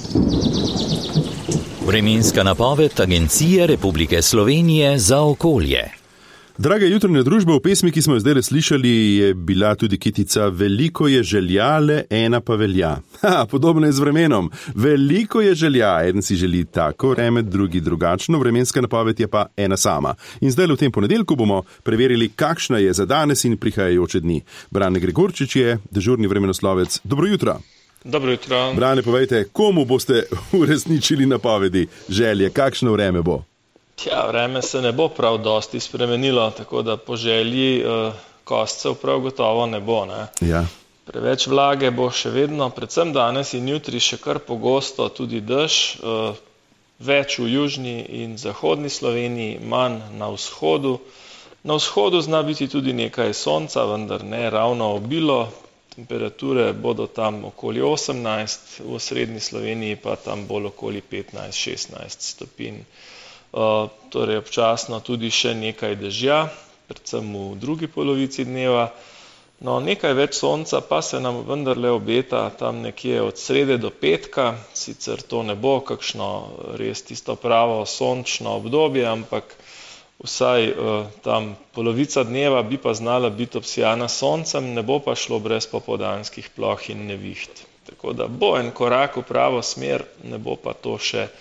Vremenska napoved Agencije Republike Slovenije za okolje. Draga jutranja družba, v pesmi, ki smo jo zdaj slišali, je bila tudi kitica Veliko je željale, ena pa velja. Podobno je z vremenom. Veliko je želja, eden si želi tako vreme, drugi drugačno, vremenska napoved je pa ena sama. In zdaj v tem ponedeljku bomo preverili, kakšna je za danes in prihajajoče dni. Brane Gregorčič je dežurni vremenoslovec. Dobro jutro. Dobro jutro. Brane, povejte, komu boste uresničili napovedi, želje, kakšno vreme bo? Ja, vreme se ne bo prav dosti spremenilo, tako da po želji koscev prav gotovo ne bo. Ne? Ja. Preveč vlage bo še vedno, predvsem danes in jutri še kar pogosto tudi dež, več v južni in zahodni Sloveniji, manj na vzhodu. Na vzhodu zna biti tudi nekaj sonca, vendar ne ravno obilo. Temperature bodo tam okoli 18, v osrednji Sloveniji pa tam bolj okoli 15-16 stopinj. Torej občasno tudi še nekaj dežja, predvsem v drugi polovici dneva. No, nekaj več sonca pa se nam vendarle obeta tam nekje od srede do petka, sicer to ne bo kakšno res tisto pravo sončno obdobje, ampak vsaj tam polovica dneva bi pa znala biti obsijana soncem, ne bo pa šlo brez popoldanskih ploh in neviht. Tako da bo en korak v pravo smer, ne bo pa to še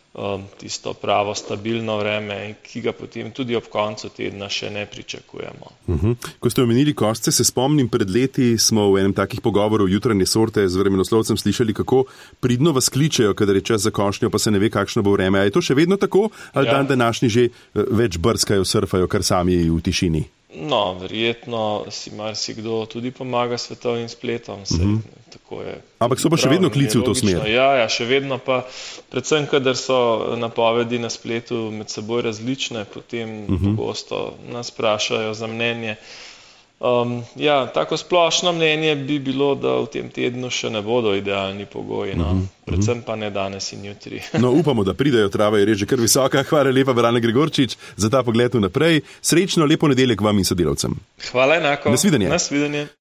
tisto pravo stabilno vreme, ki ga potem tudi ob koncu tedna še ne pričakujemo. Ko ste omenili kosce, se spomnim, pred leti smo v enem takih pogovorov jutranje sorte z vremenoslovcem slišali, kako pridno vas kličejo, kadar je čas za košnjo, pa se ne ve, kakšno bo vreme. A je to še vedno tako, ali dan današnji že več brskajo, surfajo, kar sami v tišini? No, verjetno si marsikdo tudi pomaga s svetovnim spletom, tako je. Ampak so pa še vedno klici v to smer? Ja, še vedno pa, predvsem, kadar so napovedi na spletu med seboj različne, potem pogosto nas vprašajo za mnenje. Tako splošno mnenje bi bilo, da v tem tednu še ne bodo idealni pogoji, predvsem pa ne danes in jutri. No, upamo, da pridejo, trava je res že kar visoka. Hvala lepa, Brane Gregorčič, za ta pogled vnaprej. Srečno, lep ponedeljek vam in sodelavcem. Hvala enako. Nasvidenje. Nasvidenje.